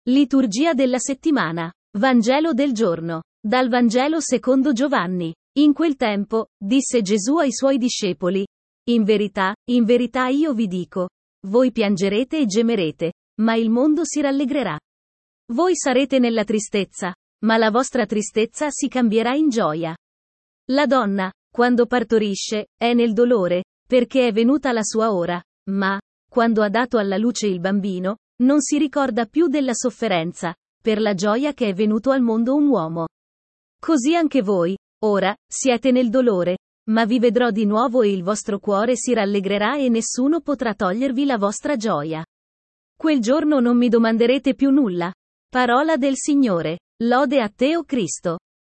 Liturgia della settimana. Vangelo del giorno. Dal Vangelo secondo Giovanni. In quel tempo, disse Gesù ai suoi discepoli: in verità io vi dico, voi piangerete e gemerete, ma il mondo si rallegrerà. Voi sarete nella tristezza, ma la vostra tristezza si cambierà in gioia. La donna, quando partorisce, è nel dolore, perché è venuta la sua ora, ma, quando ha dato alla luce il bambino, non si ricorda più della sofferenza, per la gioia che è venuto al mondo un uomo. Così anche voi, ora, siete nel dolore, ma vi vedrò di nuovo e il vostro cuore si rallegrerà e nessuno potrà togliervi la vostra gioia. Quel giorno non mi domanderete più nulla. Parola del Signore. Lode a te, o Cristo.